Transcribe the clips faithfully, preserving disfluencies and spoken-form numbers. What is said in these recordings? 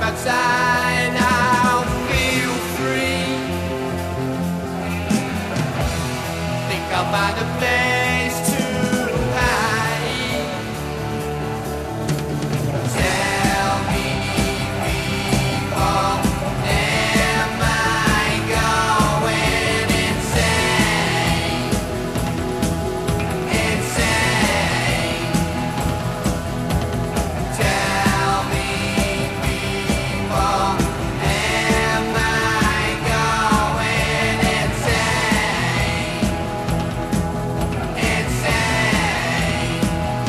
outside, I'll feel free. Think I'll find a place to hide. Tell me, people, am I going insane? Insane. Tell me, people, am I going insane? Insane.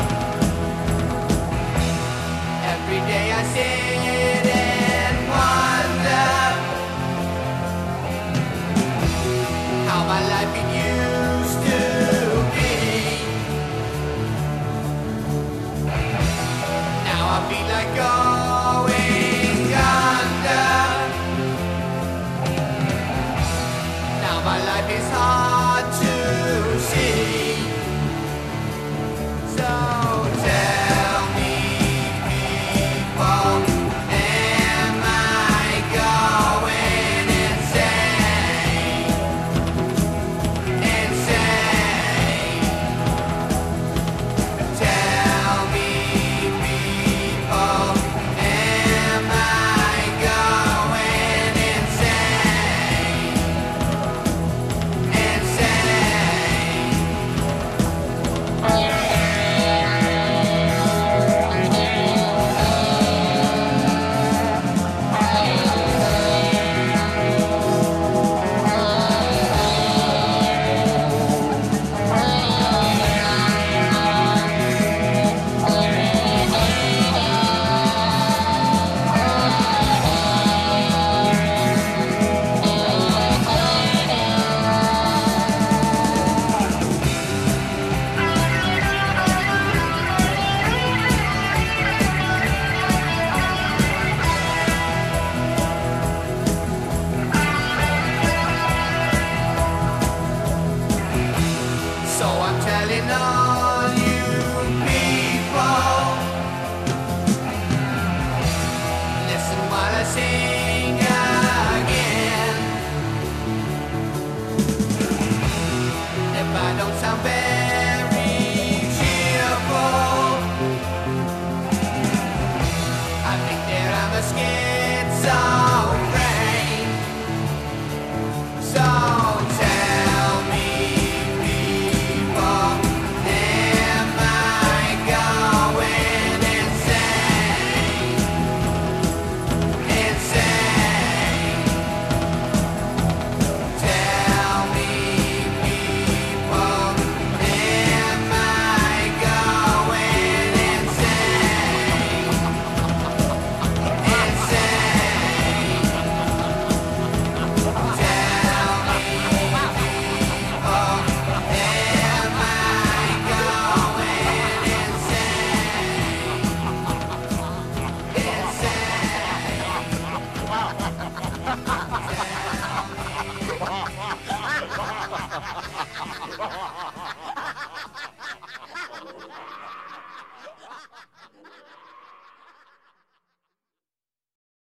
Every day I sit and wonder how my life it used to be. Now I feel like going under. Now my life is hard to see. So tell me, people, am I going insane? Insane. Tell me, people, am I going insane? Insane. So I'm telling all you people, listen while I sing again. If I don't sound very cheerful, I think that I'm a schizophrenic. So tell me, people, am I going insane? Insane. Tell me, people, am I going insane? Insane. Tell me, people, am I going insane? Insane.